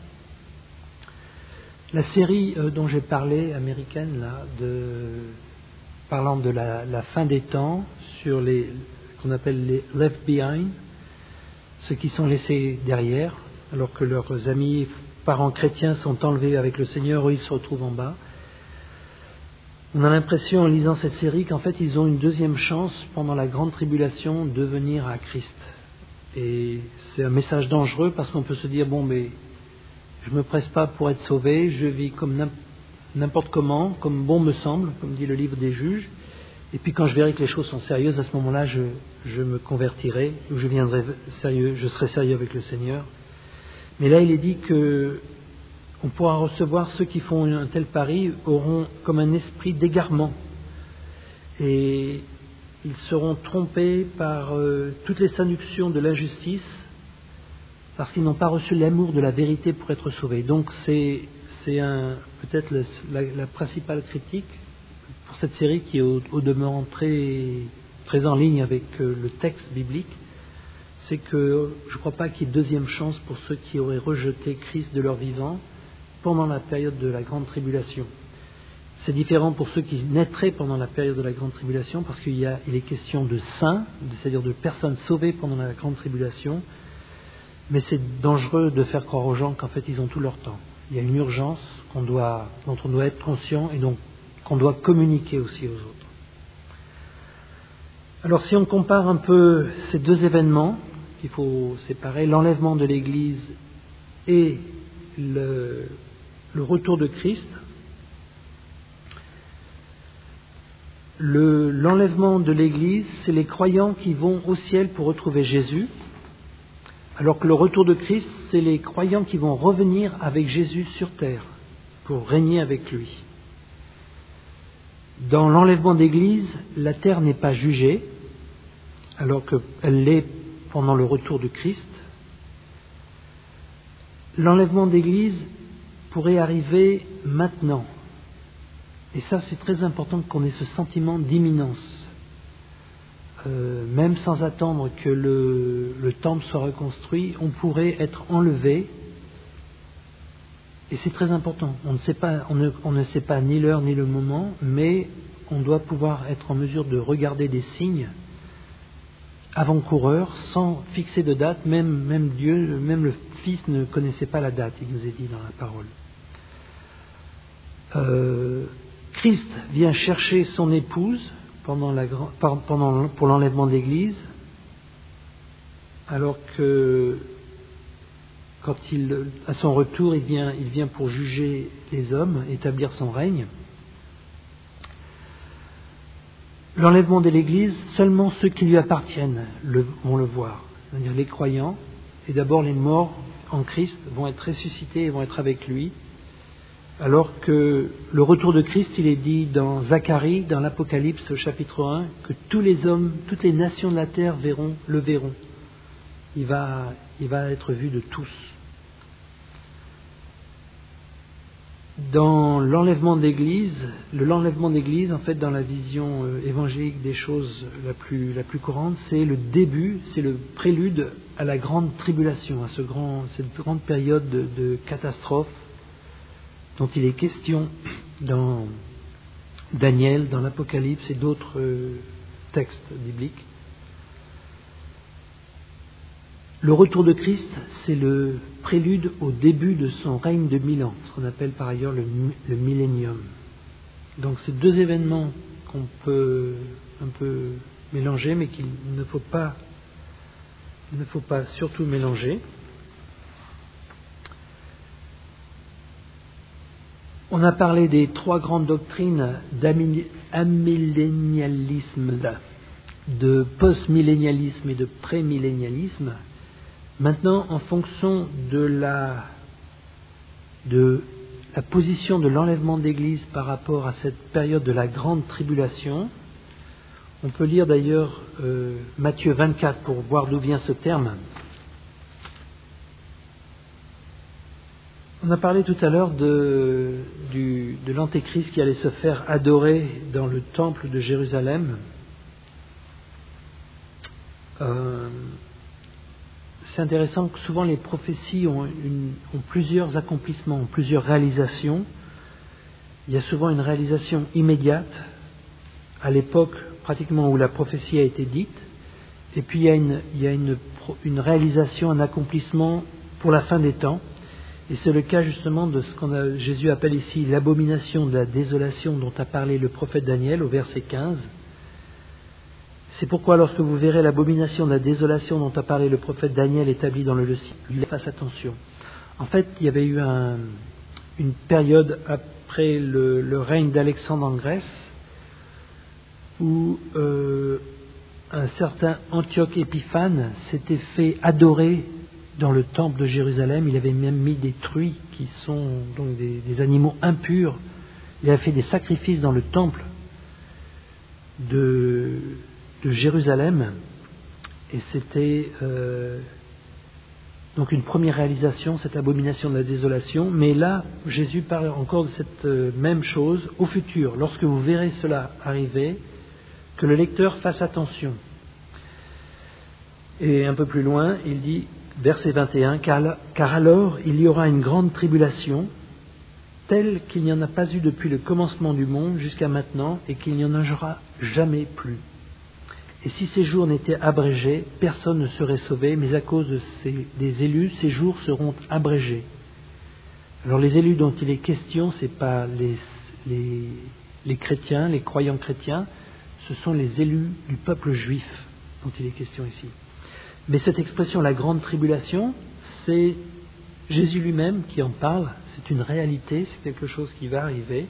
La série dont j'ai parlé, américaine, là, parlant de la fin des temps, sur qu'on appelle les left behind, ceux qui sont laissés derrière, alors que leurs amis, parents chrétiens sont enlevés avec le Seigneur, eux ils se retrouvent en bas. On a l'impression en lisant cette série qu'en fait ils ont une deuxième chance pendant la grande tribulation de venir à Christ. Et c'est un message dangereux parce qu'on peut se dire, bon mais je ne me presse pas pour être sauvé, je vis comme n'importe comment, comme bon me semble, comme dit le livre des juges. Et puis quand je verrai que les choses sont sérieuses, à ce moment-là, je me convertirai, ou je serai sérieux avec le Seigneur. Mais là, il est dit que on pourra recevoir ceux qui font un tel pari auront comme un esprit d'égarement. Et ils seront trompés par toutes les séductions de l'injustice, parce qu'ils n'ont pas reçu l'amour de la vérité pour être sauvés. Donc c'est peut-être la principale critique pour cette série qui est au demeurant très, très en ligne avec le texte biblique. c'est que je ne crois pas qu'il y ait deuxième chance pour ceux qui auraient rejeté Christ de leur vivant pendant la période de la grande tribulation. C'est différent pour ceux qui naîtraient pendant la période de la grande tribulation, parce qu'il est question de saints, c'est-à-dire de personnes sauvées pendant la grande tribulation, mais c'est dangereux de faire croire aux gens qu'en fait ils ont tout leur temps. Il y a une urgence dont on doit être conscient et donc qu'on doit communiquer aussi aux autres. Alors si on compare un peu ces deux événements, il faut séparer l'enlèvement de l'Église et le retour de Christ. L'enlèvement de l'Église, c'est les croyants qui vont au ciel pour retrouver Jésus, alors que le retour de Christ, c'est les croyants qui vont revenir avec Jésus sur terre pour régner avec lui. Dans l'enlèvement d'Église, la terre n'est pas jugée, alors qu'elle l'est pendant le retour de Christ. L'enlèvement d'Église pourrait arriver maintenant. Et ça, c'est très important qu'on ait ce sentiment d'imminence. Même sans attendre que le temple soit reconstruit, on pourrait être enlevé. Et c'est très important. On ne sait pas ni l'heure ni le moment, mais on doit pouvoir être en mesure de regarder des signes avant-coureurs sans fixer de date. Même Dieu, même le Fils ne connaissait pas la date, il nous est dit dans la parole. Christ vient chercher son épouse pour l'enlèvement de l'Église, alors que quand à son retour, il vient pour juger les hommes, établir son règne. L'enlèvement de l'Église, seulement ceux qui lui appartiennent vont le voir, c'est-à-dire les croyants, et d'abord les morts en Christ vont être ressuscités et vont être avec lui. Alors que le retour de Christ, il est dit dans Zacharie, dans l'Apocalypse au chapitre 1, que tous les hommes, toutes les nations de la terre le verront. Il va être vu de tous. Dans l'enlèvement d'Église, en fait, dans la vision évangélique des choses la plus courante, c'est le début, c'est le prélude à la grande tribulation, à cette grande période de catastrophe dont il est question dans Daniel, dans l'Apocalypse et d'autres textes bibliques. Le retour de Christ, c'est le prélude au début de son règne de 1000 ans, ce qu'on appelle par ailleurs le millénium. Donc c'est deux événements qu'on peut un peu mélanger, mais qu'il ne faut pas surtout mélanger. On a parlé des trois grandes doctrines d'amillénialisme, de postmillénialisme et de prémillénialisme. Maintenant, en fonction de la position de l'enlèvement d'Église par rapport à cette période de la grande tribulation, on peut lire d'ailleurs Matthieu 24 pour voir d'où vient ce terme. On a parlé tout à l'heure de l'antéchrist qui allait se faire adorer dans le temple de Jérusalem. C'est intéressant que souvent les prophéties ont plusieurs accomplissements, ont plusieurs réalisations. Il y a souvent une réalisation immédiate à l'époque pratiquement où la prophétie a été dite, et puis il y a une réalisation, un accomplissement pour la fin des temps. Et c'est le cas justement de ce Jésus appelle ici l'abomination de la désolation dont a parlé le prophète Daniel au verset 15. C'est pourquoi lorsque vous verrez l'abomination de la désolation dont a parlé le prophète Daniel établie dans le ciel, fasse attention. En fait, il y avait eu une période après le règne d'Alexandre en Grèce où un certain Antioche Épiphane s'était fait adorer dans le temple de Jérusalem. Il avait même mis des truies qui sont donc des animaux impurs. Il a fait des sacrifices dans le temple de Jérusalem, et c'était donc une première réalisation, cette abomination de la désolation. Mais là, Jésus parle encore de cette même chose au futur, lorsque vous verrez cela arriver, que le lecteur fasse attention. Et un peu plus loin, il dit, verset 21, car alors il y aura une grande tribulation, telle qu'il n'y en a pas eu depuis le commencement du monde jusqu'à maintenant, et qu'il n'y en aura jamais plus. Et si ces jours n'étaient abrégés, personne ne serait sauvé, mais à cause des élus, ces jours seront abrégés. Alors les élus dont il est question, ce n'est pas les chrétiens, les croyants chrétiens, ce sont les élus du peuple juif dont il est question ici. Mais cette expression, la grande tribulation, c'est Jésus lui-même qui en parle, c'est une réalité, c'est quelque chose qui va arriver.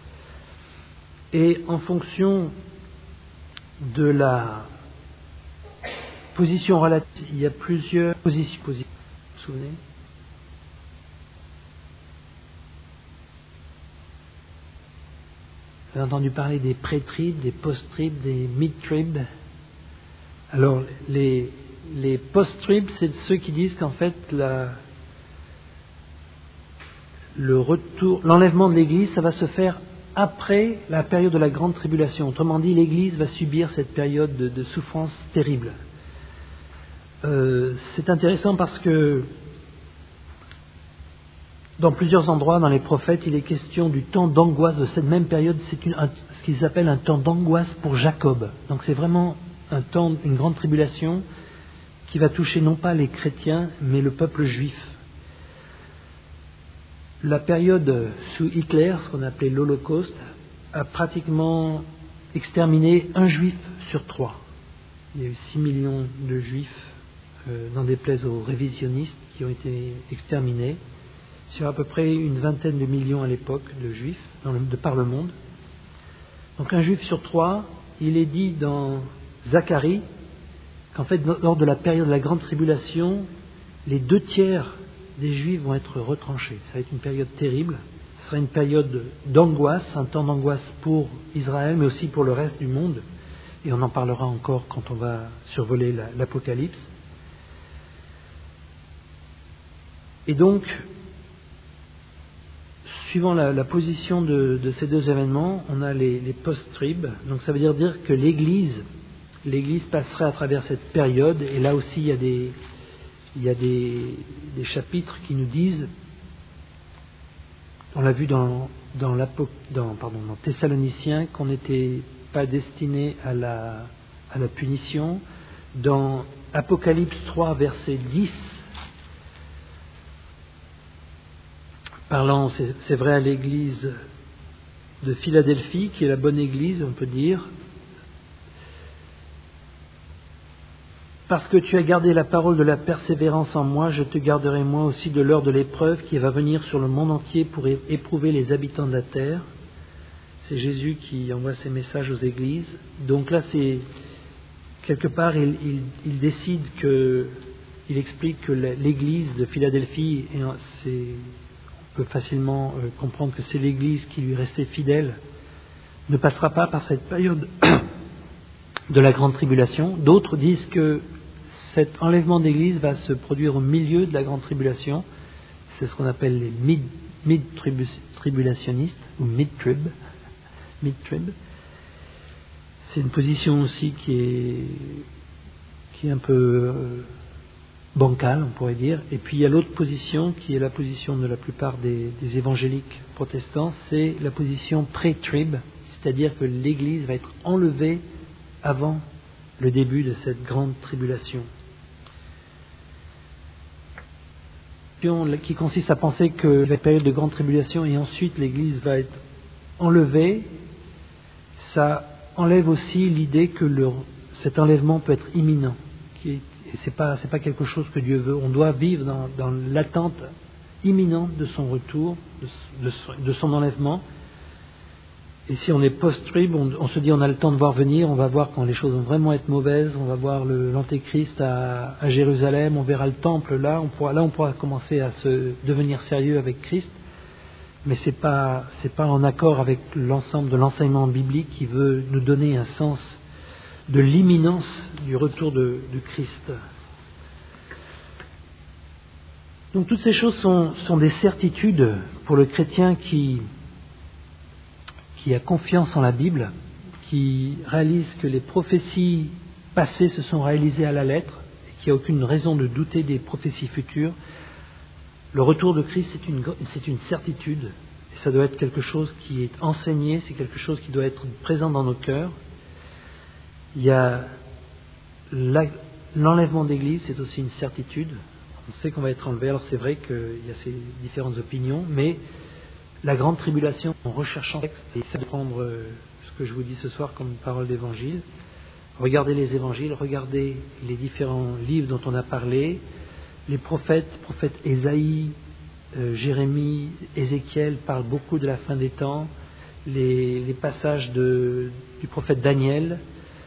Et en fonction de la position relative, il y a plusieurs positions. Vous vous souvenez ? Vous avez entendu parler des pré-tribes, des post-tribes, des mid-tribes. Alors, les post-tribes, c'est ceux qui disent qu'en fait, l'enlèvement de l'Église, ça va se faire après la période de la grande tribulation. Autrement dit, l'Église va subir cette période de souffrance terrible. C'est intéressant parce que dans plusieurs endroits, dans les prophètes, il est question du temps d'angoisse de cette même période. C'est ce qu'ils appellent un temps d'angoisse pour Jacob. Donc c'est vraiment une grande tribulation qui va toucher non pas les chrétiens, mais le peuple juif. La période sous Hitler, ce qu'on appelait l'Holocauste, a pratiquement exterminé 1 juif sur 3. Il y a eu 6 millions de juifs, n'en déplaise aux révisionnistes, qui ont été exterminés, sur à peu près une vingtaine de millions à l'époque de juifs de par le monde. Donc 1 juif sur 3, il est dit dans Zacharie qu'en fait, lors de la période de la grande tribulation, les 2/3 des Juifs vont être retranchés. Ça va être une période terrible. Ce sera une période d'angoisse, un temps d'angoisse pour Israël, mais aussi pour le reste du monde. Et on en parlera encore quand on va survoler l'Apocalypse. Et donc, suivant la position de ces deux événements, on a les post-tribes. Donc ça veut dire que l'Église passerait à travers cette période. Et là aussi, il y a des chapitres qui nous disent, on l'a vu dans Thessaloniciens, qu'on n'était pas destiné à la punition. Dans Apocalypse 3, verset 10, parlant, c'est vrai, à l'église de Philadelphie, qui est la bonne église, on peut dire, parce que tu as gardé la parole de la persévérance en moi, je te garderai moi aussi de l'heure de l'épreuve qui va venir sur le monde entier pour éprouver les habitants de la terre. C'est Jésus qui envoie ces messages aux églises. Donc là, c'est quelque part, il décide il explique que l'église de Philadelphie, on peut facilement comprendre que c'est l'église qui lui restait fidèle, ne passera pas par cette période de la grande tribulation. D'autres disent que cet enlèvement d'église va se produire au milieu de la grande tribulation. C'est ce qu'on appelle les mid-tribulationnistes ou mid-trib. C'est une position aussi qui est un peu bancale, on pourrait dire. Et puis il y a l'autre position qui est la position de la plupart des évangéliques protestants, c'est la position pré-trib, c'est-à-dire que l'Église va être enlevée avant le début de cette grande tribulation. Qui consiste à penser que la période de grande tribulation et ensuite l'Église va être enlevée, ça enlève aussi l'idée que cet enlèvement peut être imminent. Et c'est pas quelque chose que Dieu veut. On doit vivre dans l'attente imminente de son retour, de son enlèvement. Et si on est post-trib, on se dit on a le temps de voir venir, on va voir quand les choses vont vraiment être mauvaises, on va voir l'Antéchrist à Jérusalem, on verra le temple là, on pourra commencer à se devenir sérieux avec Christ, mais c'est pas en accord avec l'ensemble de l'enseignement biblique qui veut nous donner un sens de l'imminence du retour de Christ. Donc toutes ces choses sont des certitudes pour le chrétien qui a confiance en la Bible, qui réalise que les prophéties passées se sont réalisées à la lettre, et qu'il n'y a aucune raison de douter des prophéties futures. Le retour de Christ, c'est une certitude, et ça doit être quelque chose qui est enseigné, c'est quelque chose qui doit être présent dans nos cœurs. Il y a l'enlèvement d'Église, c'est aussi une certitude. On sait qu'on va être enlevé, alors c'est vrai qu'il y a ces différentes opinions, mais la grande tribulation, en recherchant le texte, et de prendre ce que je vous dis ce soir comme parole d'évangile, regardez les évangiles, regardez les différents livres dont on a parlé, les prophètes Ésaïe, Jérémie, Ézéchiel parlent beaucoup de la fin des temps, les passages du prophète Daniel,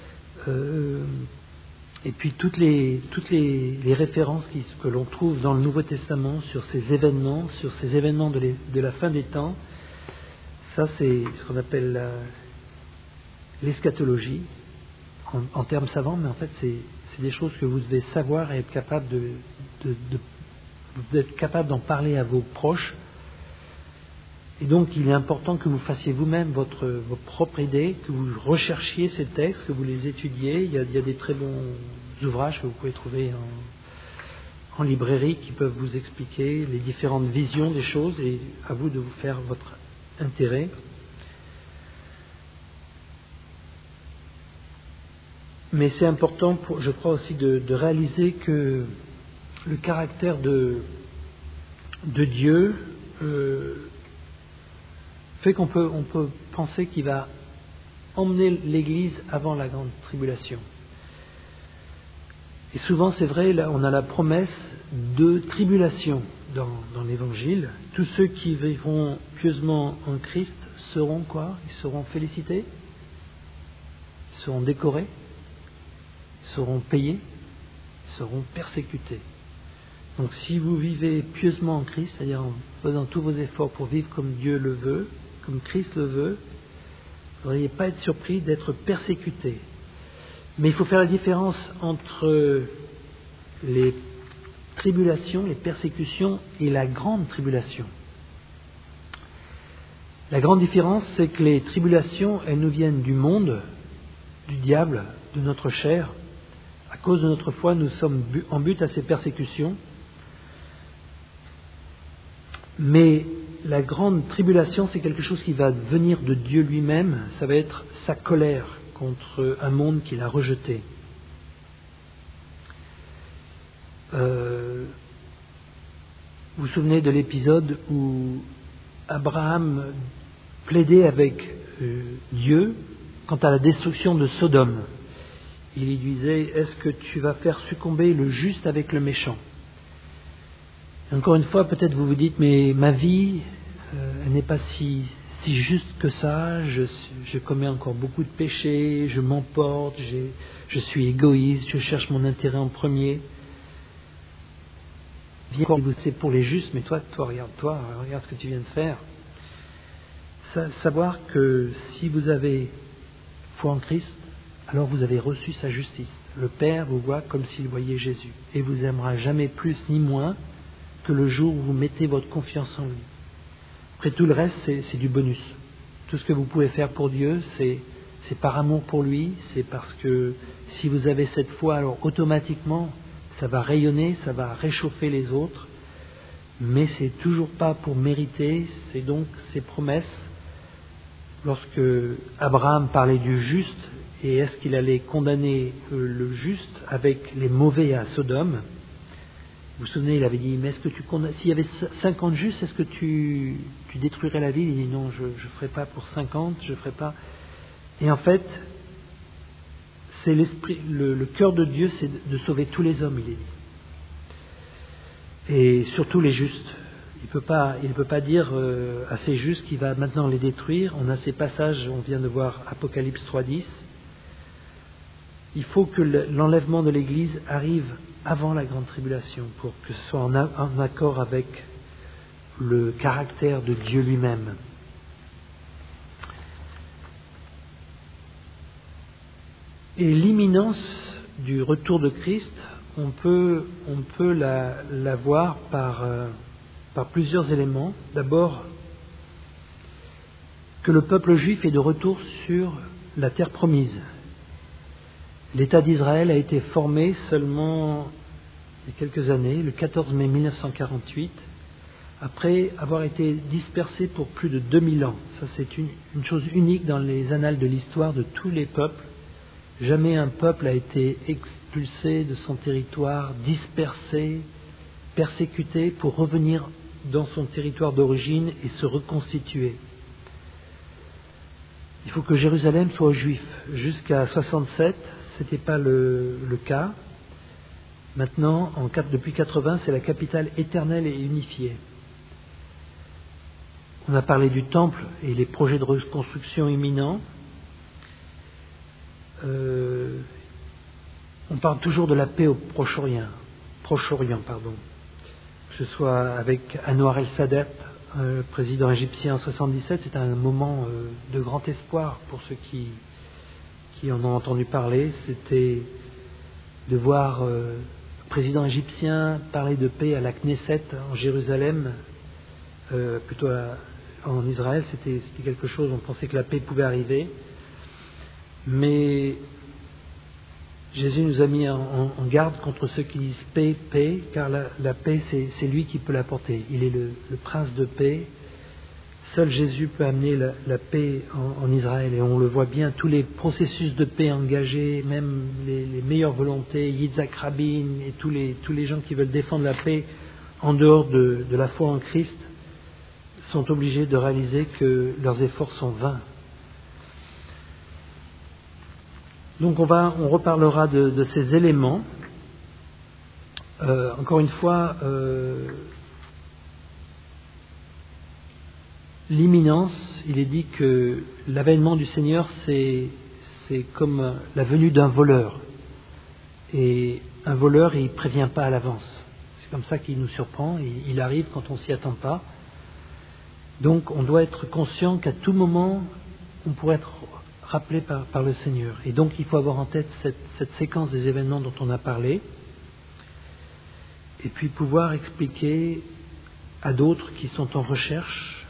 et puis toutes les références que l'on trouve dans le Nouveau Testament sur ces événements de la fin des temps. Ça, c'est ce qu'on appelle l'eschatologie, en termes savants, mais en fait, c'est des choses que vous devez savoir et être capable d'être capable d'en parler à vos proches. Et donc, il est important que vous fassiez vous-même votre propre idée, que vous recherchiez ces textes, que vous les étudiez. Il y a des très bons ouvrages que vous pouvez trouver en librairie qui peuvent vous expliquer les différentes visions des choses, et à vous de vous faire votre intérêt. Mais c'est important, je crois aussi, de réaliser que le caractère de Dieu fait qu'on peut penser qu'il va emmener l'Église avant la grande tribulation. Et souvent, c'est vrai, là, on a la promesse de tribulation dans l'Évangile. Tous ceux qui vivront pieusement en Christ seront quoi? Ils seront félicités, ils seront décorés, ils seront payés, ils seront persécutés. Donc si vous vivez pieusement en Christ, c'est-à-dire en faisant tous vos efforts pour vivre comme Dieu le veut, comme Christ le veut, vous ne devriez pas être surpris d'être persécuté. Mais il faut faire la différence entre les tribulations, les persécutions et la grande tribulation. La grande différence, c'est que les tribulations, elles nous viennent du monde, du diable, de notre chair. À cause de notre foi, nous sommes en but à ces persécutions. Mais la grande tribulation, c'est quelque chose qui va venir de Dieu lui-même. Ça va être sa colère contre un monde qu'il a rejeté. Vous vous souvenez de l'épisode où Abraham plaidait avec Dieu quant à la destruction de Sodome. Il lui disait: est-ce que tu vas faire succomber le juste avec le méchant? Encore une fois, peut-être vous vous dites: mais ma vie, elle n'est pas si juste que ça, je commets encore beaucoup de péchés, je m'emporte, je suis égoïste, je cherche mon intérêt en premier. C'est pour les justes, mais toi, regarde ce que tu viens de faire. Savoir que si vous avez foi en Christ, alors vous avez reçu sa justice. Le Père vous voit comme s'il voyait Jésus, et vous aimera jamais plus ni moins que le jour où vous mettez votre confiance en lui. Après, tout le reste, c'est du bonus. Tout ce que vous pouvez faire pour Dieu, c'est par amour pour lui, c'est parce que si vous avez cette foi, alors automatiquement, ça va rayonner, ça va réchauffer les autres, mais c'est toujours pas pour mériter. C'est donc ces promesses. Lorsque Abraham parlait du juste, et est-ce qu'il allait condamner le juste avec les mauvais à Sodome? Vous vous souvenez, il avait dit: mais est-ce que s'il y avait 50 justes, est-ce que tu détruirais la ville? Il dit: non, je ne ferai pas pour 50, je ne ferai pas. Et en fait, c'est l'esprit, le cœur de Dieu, c'est de sauver tous les hommes, il est dit. Et surtout les justes. Il ne peut pas dire à ces justes qu'il va maintenant les détruire. On a ces passages, on vient de voir Apocalypse 3.10. Il faut que l'enlèvement de l'Église arrive avant la grande tribulation pour que ce soit en accord avec le caractère de Dieu lui-même. Et l'imminence du retour de Christ, on peut la voir par plusieurs éléments. D'abord, que le peuple juif est de retour sur la terre promise. L'État d'Israël a été formé seulement il y a quelques années, le 14 mai 1948, après avoir été dispersés pour plus de 2000 ans. Ça, c'est une chose unique dans les annales de l'histoire de tous les peuples. Jamais un peuple a été expulsé de son territoire, dispersé, persécuté pour revenir dans son territoire d'origine et se reconstituer. Il faut que Jérusalem soit aux Juifs. Jusqu'à 67, ce n'était pas le cas. Maintenant, depuis 80, c'est la capitale éternelle et unifiée. On a parlé du temple et les projets de reconstruction imminents. On parle toujours de la paix au Proche-Orient, que ce soit avec Anwar el-Sadat, président égyptien en 77, c'est un moment de grand espoir pour ceux qui en ont entendu parler. C'était de voir le président égyptien parler de paix à la Knesset en Jérusalem, plutôt en Israël. C'était quelque chose, on pensait que la paix pouvait arriver. Mais Jésus nous a mis en garde contre ceux qui disent paix, paix, car la paix, c'est lui qui peut l'apporter. Il est le prince de paix. Seul Jésus peut amener la paix en Israël. Et on le voit bien, tous les processus de paix engagés, même les meilleures volontés, Yitzhak Rabin et tous les gens qui veulent défendre la paix en dehors de la foi en Christ, sont obligés de réaliser que leurs efforts sont vains. Donc on reparlera de ces éléments. Encore une fois, l'imminence, il est dit que l'avènement du Seigneur, c'est comme la venue d'un voleur. Et un voleur, il ne prévient pas à l'avance. C'est comme ça qu'il nous surprend, et il arrive quand on ne s'y attend pas. Donc on doit être conscient qu'à tout moment, on pourrait être rappelé par le Seigneur. Et donc il faut avoir en tête cette séquence des événements dont on a parlé, et puis pouvoir expliquer à d'autres qui sont en recherche,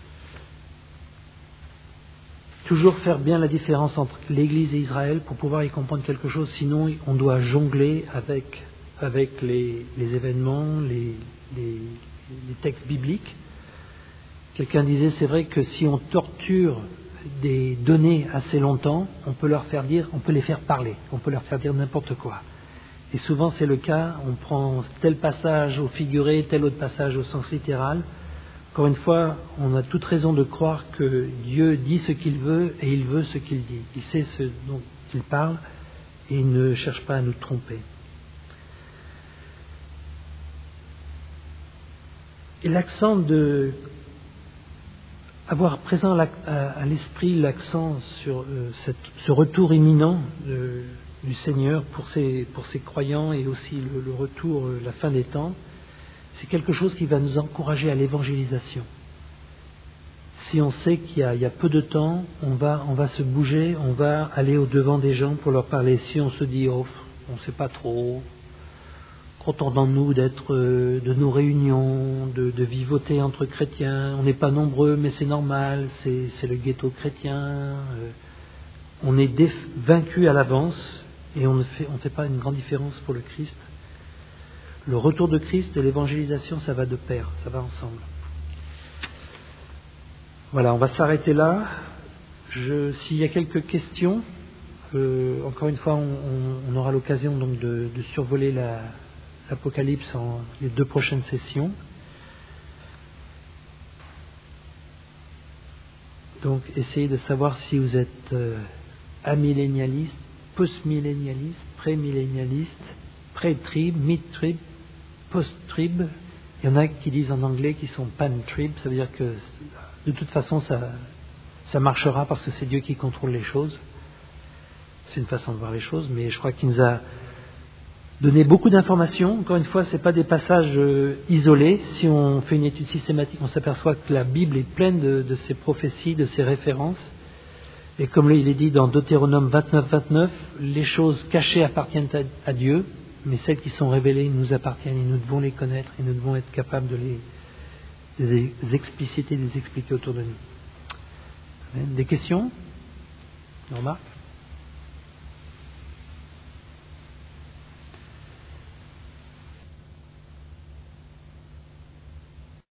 toujours faire bien la différence entre l'Église et Israël pour pouvoir y comprendre quelque chose, sinon on doit jongler avec les événements, les textes bibliques. Quelqu'un disait, c'est vrai que si on torture des données assez longtemps, on peut les faire parler, on peut leur faire dire n'importe quoi. Et souvent c'est le cas, on prend tel passage au figuré, tel autre passage au sens littéral. Encore une fois, on a toute raison de croire que Dieu dit ce qu'il veut et il veut ce qu'il dit. Il sait ce dont il parle et il ne cherche pas à nous tromper. Et l'accent de avoir présent à l'esprit l'accent sur ce retour imminent du Seigneur pour ses croyants et aussi le retour, la fin des temps, c'est quelque chose qui va nous encourager à l'évangélisation. Si on sait qu'il y a peu de temps, on va se bouger, on va aller au-devant des gens pour leur parler. Si on se dit, on ne sait pas trop, contentons-nous de nos réunions, de vivoter entre chrétiens. On n'est pas nombreux, mais c'est normal, c'est le ghetto chrétien. On est vaincu à l'avance et on ne fait pas une grande différence pour le Christ. Le retour de Christ et l'évangélisation, ça va de pair, ça va ensemble. Voilà, on va s'arrêter là. S'il y a quelques questions, encore une fois, on aura l'occasion donc de survoler l'Apocalypse en les 2 prochaines sessions. Donc, essayez de savoir si vous êtes amillénialiste, postmillénialiste, prémillénialiste, pré-trib, mid-trib, post-trib. Il y en a qui disent en anglais qu'ils sont pan-trib, ça veut dire que de toute façon ça marchera parce que c'est Dieu qui contrôle les choses. C'est une façon de voir les choses, mais je crois qu'il nous a donné beaucoup d'informations. Encore une fois, ce n'est pas des passages isolés. Si on fait une étude systématique, on s'aperçoit que la Bible est pleine de ces prophéties, de ces références. Et comme il est dit dans Deutéronome 29, les choses cachées appartiennent à Dieu, mais celles qui sont révélées nous appartiennent et nous devons les connaître et nous devons être capables de les expliciter, de les expliquer autour de nous. Des questions ? Remarques ?